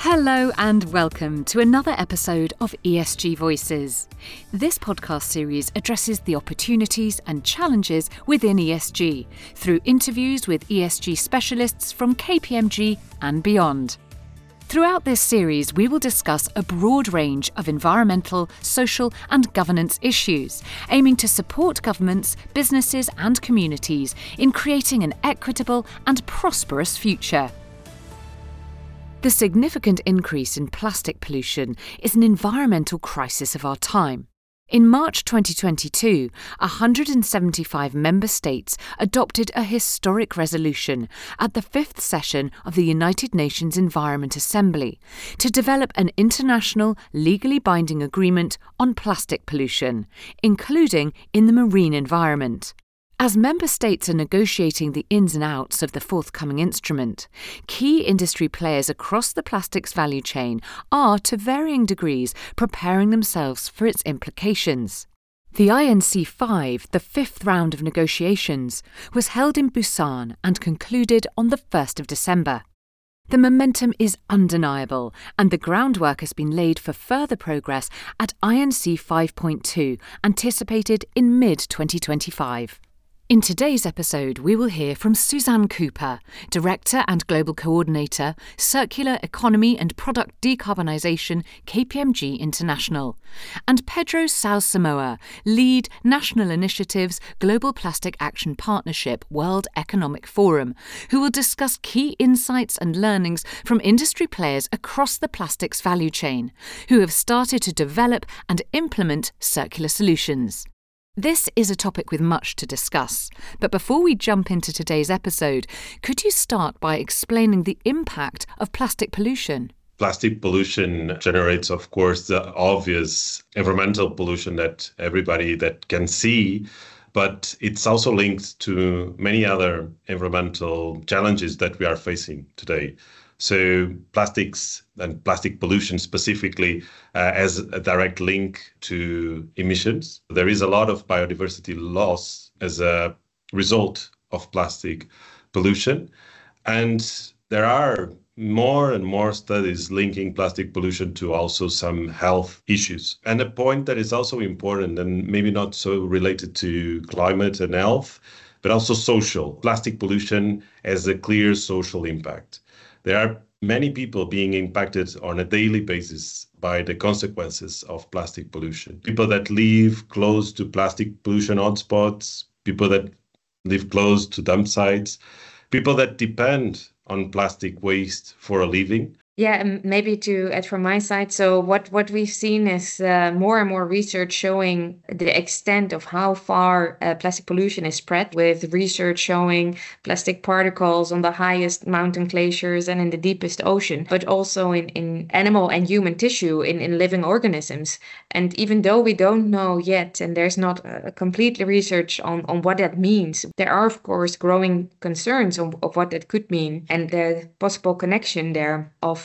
Hello and welcome to another episode of ESG Voices. This podcast series addresses the opportunities and challenges within ESG through interviews with ESG specialists from KPMG and beyond. Throughout this series, we will discuss a broad range of environmental, social and governance issues, aiming to support governments, businesses and communities in creating an equitable and prosperous future. The significant increase in plastic pollution is an environmental crisis of our time. In March 2022, 175 member states adopted a historic resolution at the fifth session of the United Nations Environment Assembly to develop an international, legally binding agreement on plastic pollution, including in the marine environment. As member states are negotiating the ins and outs of the forthcoming instrument, key industry players across the plastics value chain are, to varying degrees, preparing themselves for its implications. The INC5, the fifth round of negotiations, was held in Busan and concluded on the 1st of December. The momentum is undeniable, and the groundwork has been laid for further progress at INC 5.2, anticipated in mid-2025. In today's episode, we will hear from Suzanne Cooper, Director and Global Coordinator, Circular Economy and Product Decarbonisation, KPMG International, and Pedro Sao-Samoa, Lead National Initiatives, Global Plastic Action Partnership, World Economic Forum, who will discuss key insights and learnings from industry players across the plastics value chain, who have started to develop and implement circular solutions. This is a topic with much to discuss, but before we jump into today's episode, could you start by explaining the impact of plastic pollution? Plastic pollution generates, of course, the obvious environmental pollution that everybody that can see, but it's also linked to many other environmental challenges that we are facing today. So plastics and plastic pollution specifically has a direct link to emissions. There is a lot of biodiversity loss as a result of plastic pollution. And there are more and more studies linking plastic pollution to also some health issues. And a point that is also important and maybe not so related to climate and health, but also social. Plastic pollution has a clear social impact. There are many people being impacted on a daily basis by the consequences of plastic pollution. People that live close to plastic pollution hotspots, people that live close to dump sites, people that depend on plastic waste for a living. Yeah, and maybe to add from my side, so what we've seen is more and more research showing the extent of how far plastic pollution is spread, with research showing plastic particles on the highest mountain glaciers and in the deepest ocean, but also in animal and human tissue, in living organisms. And even though we don't know yet, and there's not complete research on what that means, there are, of course, growing concerns of what that could mean and the possible connection there of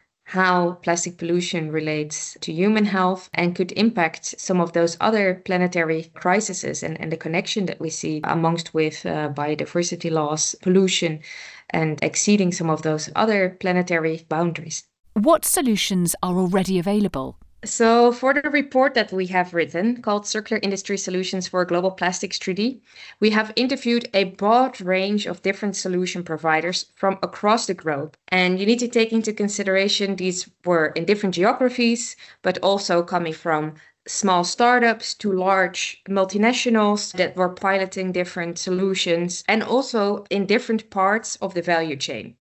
how plastic pollution relates to human health and could impact some of those other planetary crises and the connection that we see amongst with biodiversity loss, pollution, and exceeding some of those other planetary boundaries. What solutions are already available? So for the report that we have written, called Circular Industry Solutions for a Global Plastics Treaty, we have interviewed a broad range of different solution providers from across the globe. And you need to take into consideration these were in different geographies, but also coming from small startups to large multinationals that were piloting different solutions and also in different parts of the value chain.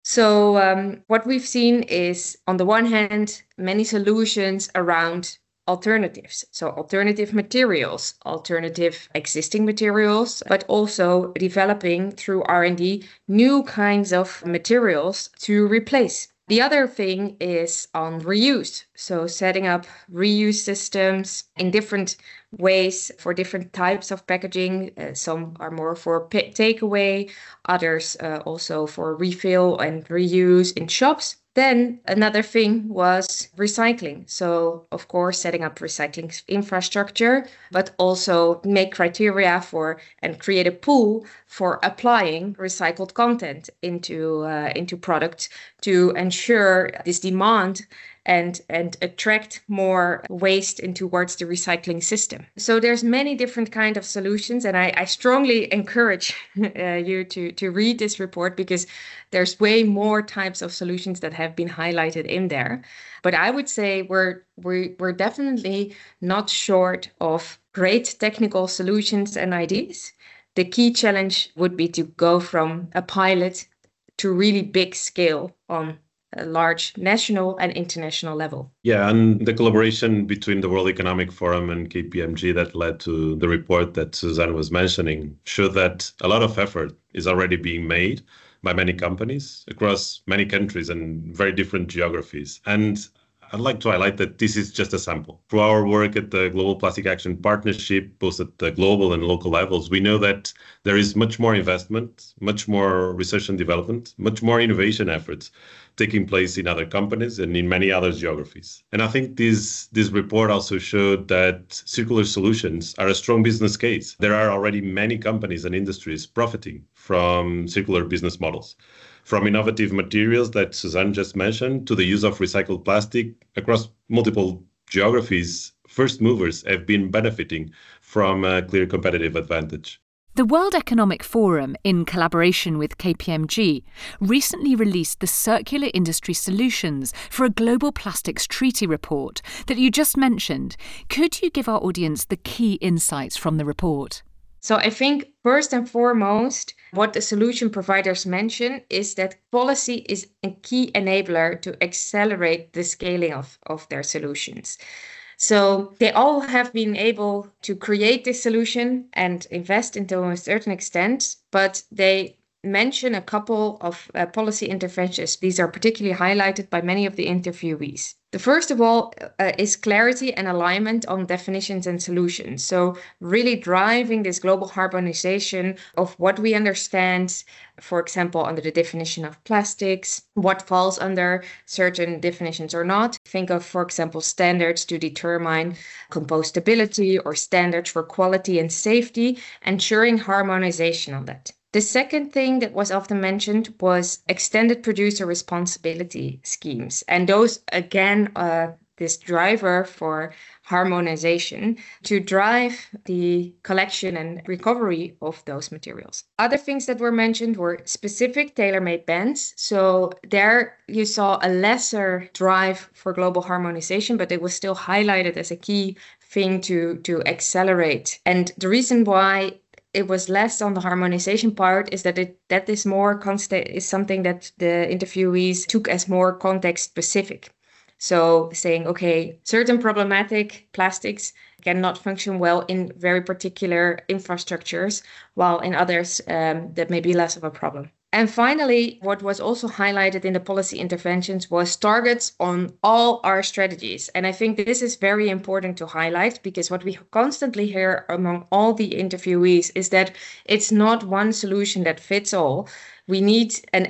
So what we've seen is, on the one hand, many solutions around alternatives. So alternative materials, alternative existing materials, but also developing through R&D new kinds of materials to replace. The other thing is on reuse. So setting up reuse systems in different ways for different types of packaging. Some are more for takeaway, others also for refill and reuse in shops. Then another thing was recycling. So, of course, setting up recycling infrastructure, but also make criteria for and create a pool for applying recycled content into products to ensure this demand and attract more waste in towards the recycling system. So there's many different kind of solutions, and I strongly encourage you to read this report, because there's way more types of solutions that have been highlighted in there. But I would say we're definitely not short of great technical solutions and ideas. The key challenge would be to go from a pilot to really big scale on a large national and international level. Yeah, and the collaboration between the World Economic Forum and KPMG that led to the report that Suzanne was mentioning showed that a lot of effort is already being made by many companies across many countries and very different geographies. And I'd like to highlight that this is just a sample. Through our work at the Global Plastic Action Partnership, both at the global and local levels, we know that there is much more investment, much more research and development, much more innovation efforts taking place in other companies and in many other geographies. And I think this report also showed that circular solutions are a strong business case. There are already many companies and industries profiting from circular business models. From innovative materials that Suzanne just mentioned to the use of recycled plastic across multiple geographies, first movers have been benefiting from a clear competitive advantage. The World Economic Forum, in collaboration with KPMG, recently released the Circular Industry Solutions for a Global Plastics Treaty report that you just mentioned. Could you give our audience the key insights from the report? So I think first and foremost, what the solution providers mention is that policy is a key enabler to accelerate the scaling of their solutions. So they all have been able to create this solution and invest into a certain extent, but they mention a couple of policy interventions. These are particularly highlighted by many of the interviewees. The first of all is clarity and alignment on definitions and solutions. So really driving this global harmonization of what we understand, for example, under the definition of plastics, what falls under certain definitions or not. Think of, for example, standards to determine compostability or standards for quality and safety, ensuring harmonization on that. The second thing that was often mentioned was extended producer responsibility schemes. And those, again, are this driver for harmonization to drive the collection and recovery of those materials. Other things that were mentioned were specific tailor-made bans. So there you saw a lesser drive for global harmonization, but it was still highlighted as a key thing to accelerate. And the reason why it was less on the harmonization part is that that is more constant, is something that the interviewees took as more context specific. So saying, okay, certain problematic plastics cannot function well in very particular infrastructures, while in others that may be less of a problem. And finally, what was also highlighted in the policy interventions was targets on all our strategies. And I think this is very important to highlight, because what we constantly hear among all the interviewees is that it's not one solution that fits all. We need an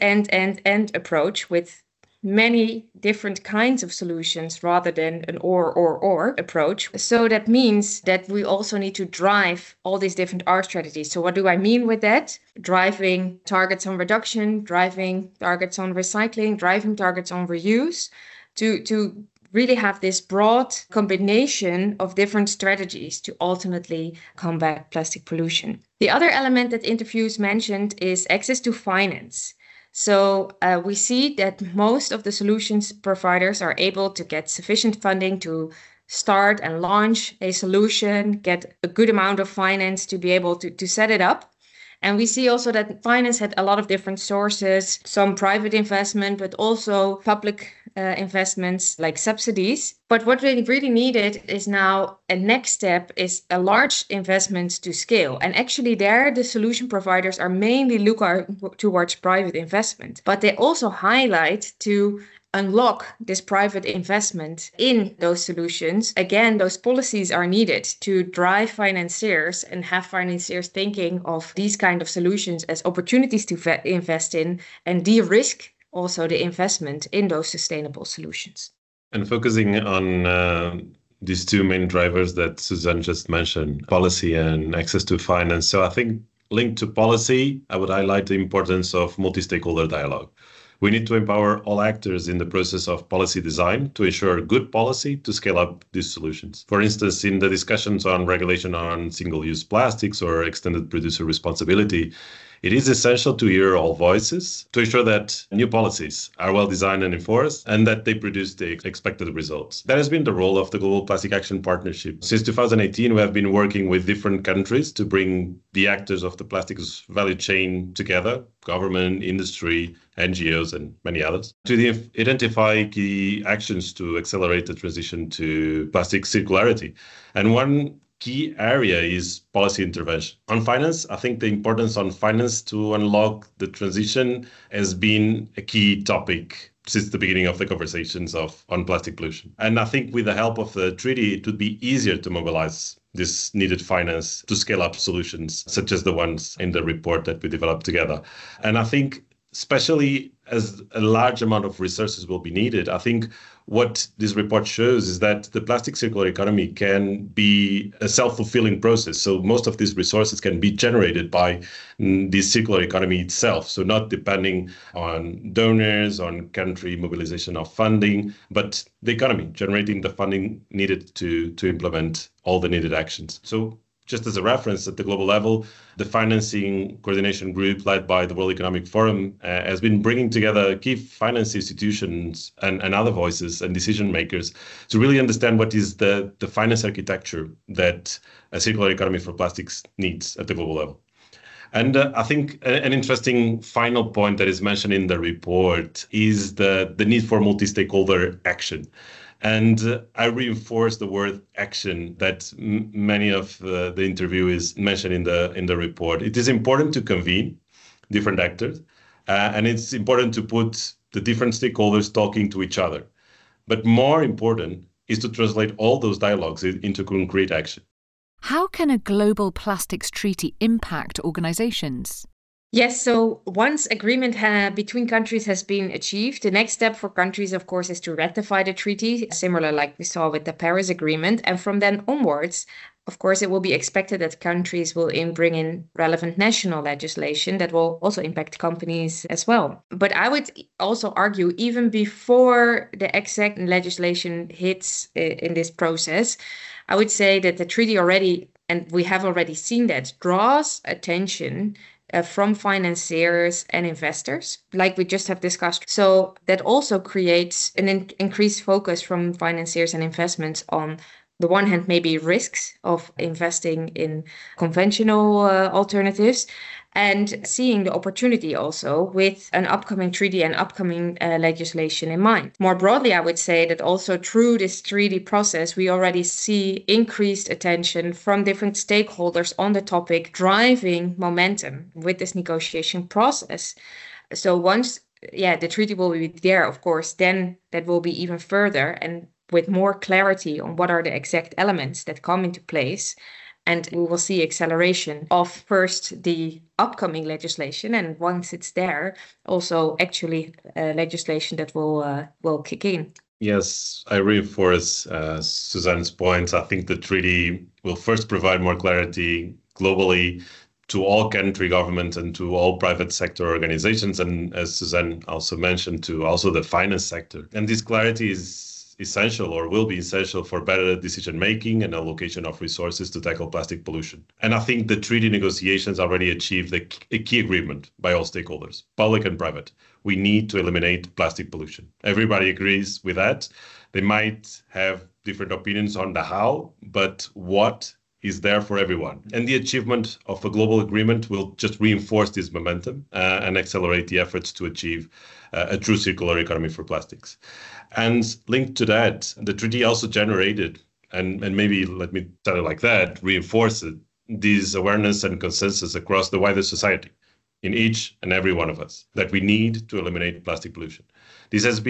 end approach with many different kinds of solutions rather than an or approach. So that means that we also need to drive all these different R strategies. So what do I mean with that? Driving targets on reduction, driving targets on recycling, driving targets on reuse, to really have this broad combination of different strategies to ultimately combat plastic pollution. The other element that interviews mentioned is access to finance. So we see that most of the solutions providers are able to get sufficient funding to start and launch a solution, get a good amount of finance to be able to set it up. And we see also that finance had a lot of different sources, some private investment, but also public investments like subsidies. But what we really needed is now a next step is a large investment to scale. And actually there, the solution providers are mainly looking towards private investment, but they also highlight to unlock this private investment in those solutions, again, those policies are needed to drive financiers and have financiers thinking of these kind of solutions as opportunities to invest in and de-risk also the investment in those sustainable solutions. And focusing on these two main drivers that Suzanne just mentioned, policy and access to finance. So I think linked to policy, I would highlight the importance of multi-stakeholder dialogue. We need to empower all actors in the process of policy design to ensure good policy to scale up these solutions. For instance, in the discussions on regulation on single-use plastics or extended producer responsibility, it is essential to hear all voices to ensure that new policies are well designed and enforced and that they produce the expected results. That has been the role of the Global Plastic Action Partnership. Since 2018, we have been working with different countries to bring the actors of the plastics value chain together, government, industry, NGOs, and many others, to identify key actions to accelerate the transition to plastic circularity. And one key area is policy intervention. On finance, I think the importance on finance to unlock the transition has been a key topic since the beginning of the conversations on plastic pollution. And I think with the help of the treaty, it would be easier to mobilize this needed finance to scale up solutions, such as the ones in the report that we developed together. And I think especially as a large amount of resources will be needed, I think what this report shows is that the plastic circular economy can be a self-fulfilling process. So most of these resources can be generated by the circular economy itself. So not depending on donors, on country mobilization of funding, but the economy generating the funding needed to implement all the needed actions. So just as a reference, at the global level, the financing coordination group led by the World Economic Forum has been bringing together key finance institutions and other voices and decision makers to really understand what is the finance architecture that a circular economy for plastics needs at the global level. And I think an interesting final point that is mentioned in the report is the need for multi-stakeholder action. And I reinforce the word action that many of the interviewees mentioned in the report. It is important to convene different actors, and it's important to put the different stakeholders talking to each other. But more important is to translate all those dialogues into concrete action. How can a global plastics treaty impact organizations? Yes, so once agreement between countries has been achieved, the next step for countries, of course, is to ratify the treaty, similar like we saw with the Paris Agreement. And from then onwards, of course, it will be expected that countries will bring in relevant national legislation that will also impact companies as well. But I would also argue, even before the exact legislation hits in this process, I would say that the treaty already, and we have already seen that, draws attention from financiers and investors, like we just have discussed. So that also creates an increased focus from financiers and investments on the one hand, maybe risks of investing in conventional alternatives, and seeing the opportunity also with an upcoming treaty and upcoming legislation in mind. More broadly, I would say that also through this treaty process, we already see increased attention from different stakeholders on the topic, driving momentum with this negotiation process. So once, the treaty will be there, of course, then that will be even further and with more clarity on what are the exact elements that come into place. And we will see acceleration of first the upcoming legislation, and once it's there, also actually legislation that will kick in. Yes, I reinforce Suzanne's points. I think the treaty will first provide more clarity globally to all country governments and to all private sector organizations, and as Suzanne also mentioned, to also the finance sector. And this clarity is essential or will be essential for better decision making and allocation of resources to tackle plastic pollution. And I think the treaty negotiations already achieved a key agreement by all stakeholders, public and private. We need to eliminate plastic pollution. Everybody agrees with that. They might have different opinions on the how, but what is there for everyone. And the achievement of a global agreement will just reinforce this momentum and accelerate the efforts to achieve a true circular economy for plastics. And linked to that, the treaty also generated, and maybe let me tell it like that, reinforced this awareness and consensus across the wider society in each and every one of us that we need to eliminate plastic pollution. This has been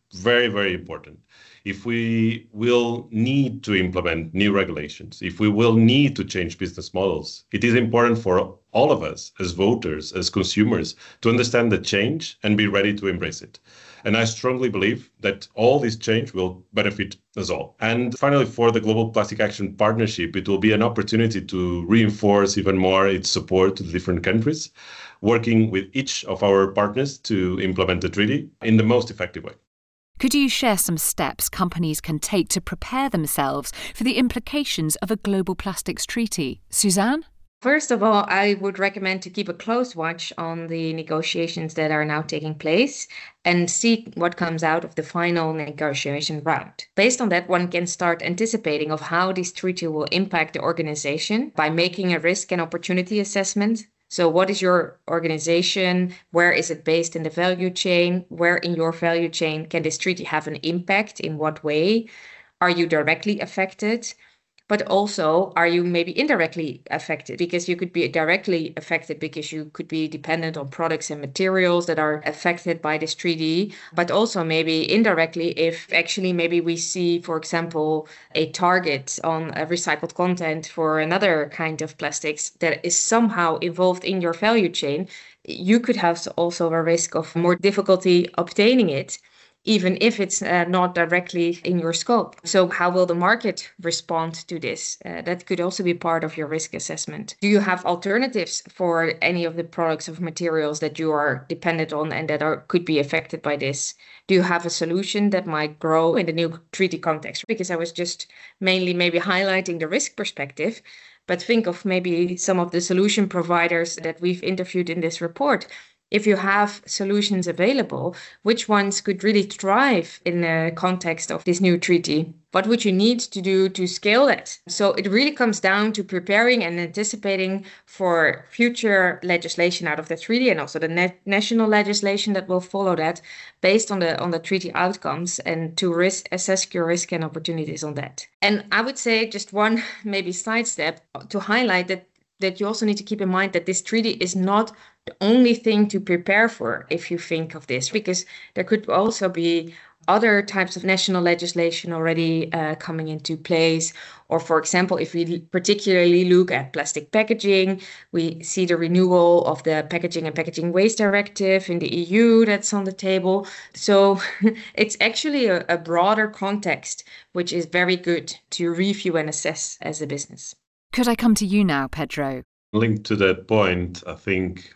very, very important. If we will need to implement new regulations, if we will need to change business models, it is important for all of us as voters, as consumers, to understand the change and be ready to embrace it. And I strongly believe that all this change will benefit us all. And finally, for the Global Plastic Action Partnership, it will be an opportunity to reinforce even more its support to the different countries, working with each of our partners to implement the treaty in the most effective way. Could you share some steps companies can take to prepare themselves for the implications of a global plastics treaty? Suzanne? First of all, I would recommend to keep a close watch on the negotiations that are now taking place and see what comes out of the final negotiation round. Based on that, one can start anticipating of how this treaty will impact the organization by making a risk and opportunity assessment. So what is your organization? Where is it based in the value chain? Where in your value chain can this treaty have an impact? In what way? Are you directly affected? But also, are you maybe indirectly affected? Because you could be directly affected because you could be dependent on products and materials that are affected by this treaty, but also maybe indirectly if actually maybe we see, for example, a target on a recycled content for another kind of plastics that is somehow involved in your value chain, you could have also a risk of more difficulty obtaining it, even if it's not directly in your scope. So how will the market respond to this? That could also be part of your risk assessment. Do you have alternatives for any of the products of materials that you are dependent on and that could be affected by this? Do you have a solution that might grow in the new treaty context? Because I was just mainly maybe highlighting the risk perspective, but think of maybe some of the solution providers that we've interviewed in this report. If you have solutions available, which ones could really thrive in the context of this new treaty? What would you need to do to scale it? So it really comes down to preparing and anticipating for future legislation out of the treaty and also the national legislation that will follow that based on the treaty outcomes, and to assess your risk and opportunities on that. And I would say just one maybe sidestep to highlight that you also need to keep in mind that this treaty is not the only thing to prepare for if you think of this, because there could also be other types of national legislation already coming into place. Or for example, if we particularly look at plastic packaging, we see the renewal of the Packaging and Packaging Waste Directive in the EU that's on the table. So it's actually a broader context, which is very good to review and assess as a business. Could I come to you now, Pedro? Linked to that point, I think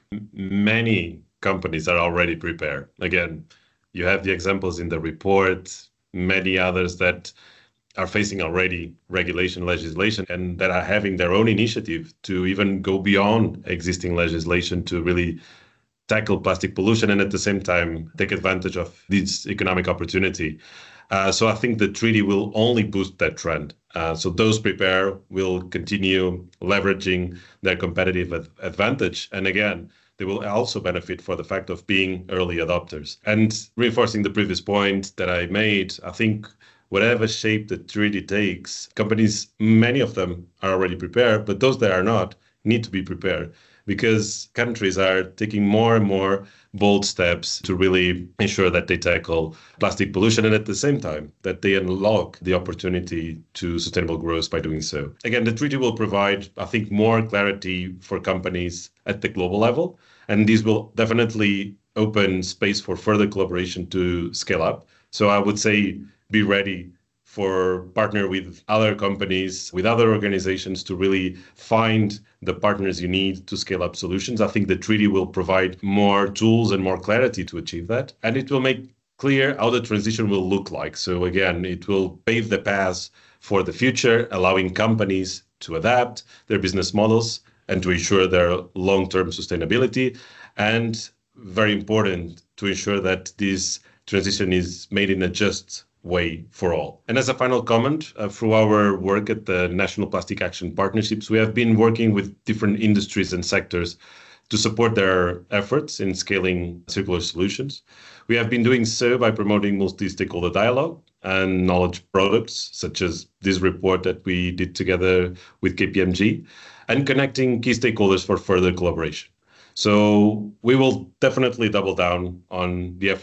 many companies are already prepared. Again, you have the examples in the report, many others that are facing already regulation legislation and that are having their own initiative to even go beyond existing legislation to really tackle plastic pollution and at the same time take advantage of this economic opportunity. So I think the treaty will only boost that trend. So those prepare will continue leveraging their competitive advantage. And again, they will also benefit for the fact of being early adopters. And reinforcing the previous point that I made, I think whatever shape the treaty takes, companies, many of them are already prepared, but those that are not need to be prepared, because countries are taking more and more bold steps to really ensure that they tackle plastic pollution and at the same time that they unlock the opportunity to sustainable growth by doing so. Again, the treaty will provide, I think, more clarity for companies at the global level, and this will definitely open space for further collaboration to scale up. So I would say be ready for partner with other companies, with other organizations to really find the partners you need to scale up solutions. I think the treaty will provide more tools and more clarity to achieve that. And it will make clear how the transition will look like. So again, it will pave the path for the future, allowing companies to adapt their business models and to ensure their long-term sustainability. And very important to ensure that this transition is made in a just way for all. And as a final comment, through our work at the National Plastic Action Partnerships, we have been working with different industries and sectors to support their efforts in scaling circular solutions. We have been doing so by promoting multi-stakeholder dialogue and knowledge products, such as this report that we did together with KPMG, and connecting key stakeholders for further collaboration. So we will definitely double down on the efforts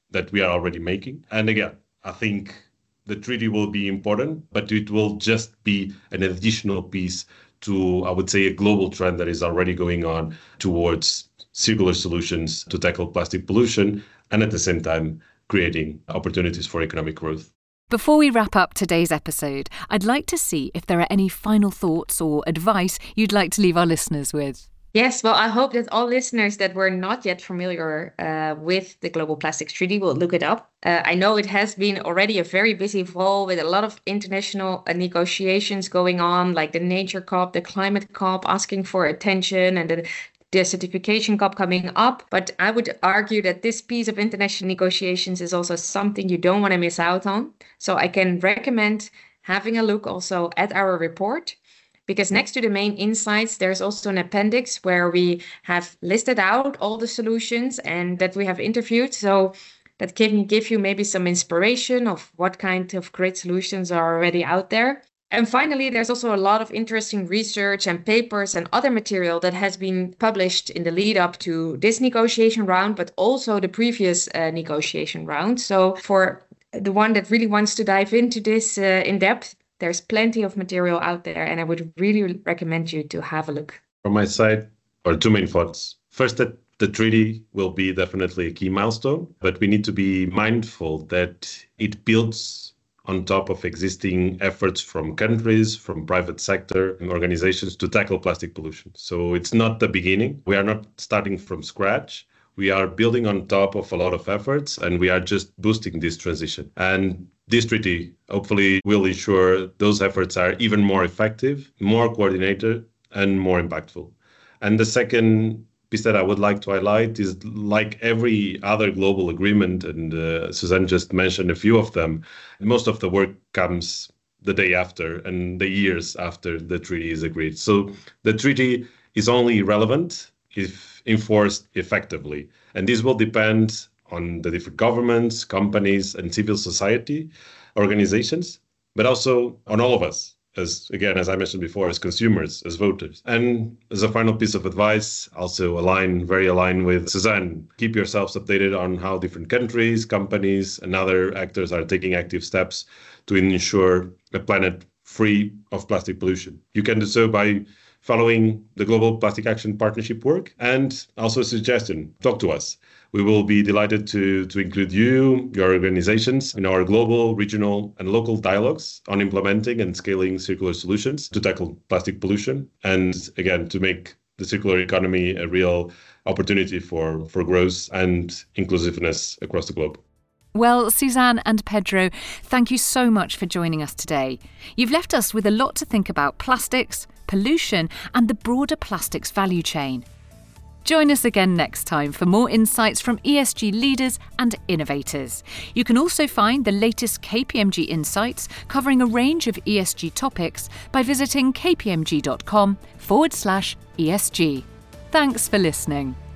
that we are already making. And again, I think the treaty will be important, but it will just be an additional piece to, I would say, a global trend that is already going on towards circular solutions to tackle plastic pollution and at the same time creating opportunities for economic growth. Before we wrap up today's episode, I'd like to see if there are any final thoughts or advice you'd like to leave our listeners with. Yes, well, I hope that all listeners that were not yet familiar with the Global Plastics Treaty will look it up. I know it has been already a very busy fall with a lot of international negotiations going on, like the Nature COP, the Climate COP, asking for attention, and the Desertification COP coming up. But I would argue that this piece of international negotiations is also something you don't want to miss out on. So I can recommend having a look also at our report, because next to the main insights, there's also an appendix where we have listed out all the solutions and that we have interviewed. So that can give you maybe some inspiration of what kind of great solutions are already out there. And finally, there's also a lot of interesting research and papers and other material that has been published in the lead up to this negotiation round, but also the previous negotiation round. So for the one that really wants to dive into this in depth, there's plenty of material out there, and I would really recommend you to have a look. From my side, or two main thoughts. First, that the treaty will be definitely a key milestone, but we need to be mindful that it builds on top of existing efforts from countries, from private sector and organizations to tackle plastic pollution. So it's not the beginning. We are not starting from scratch. We are building on top of a lot of efforts, and we are just boosting this transition. And this treaty hopefully will ensure those efforts are even more effective, more coordinated, and more impactful. And the second piece that I would like to highlight is, like every other global agreement, and Suzanne just mentioned a few of them, most of the work comes the day after and the years after the treaty is agreed. So the treaty is only relevant if enforced effectively. And this will depend on the different governments, companies, and civil society organizations, but also on all of us, as I mentioned before, as consumers, as voters. And as a final piece of advice, also very aligned with Suzanne, keep yourselves updated on how different countries, companies, and other actors are taking active steps to ensure a planet free of plastic pollution. You can do so by following the Global Plastic Action Partnership work, and also a suggestion, talk to us. We will be delighted to include you, your organizations, in our global, regional, and local dialogues on implementing and scaling circular solutions to tackle plastic pollution, and again, to make the circular economy a real opportunity for growth and inclusiveness across the globe. Well, Suzanne and Pedro, thank you so much for joining us today. You've left us with a lot to think about plastics, pollution, and the broader plastics value chain. Join us again next time for more insights from ESG leaders and innovators. You can also find the latest KPMG insights covering a range of ESG topics by visiting kpmg.com/ESG. Thanks for listening.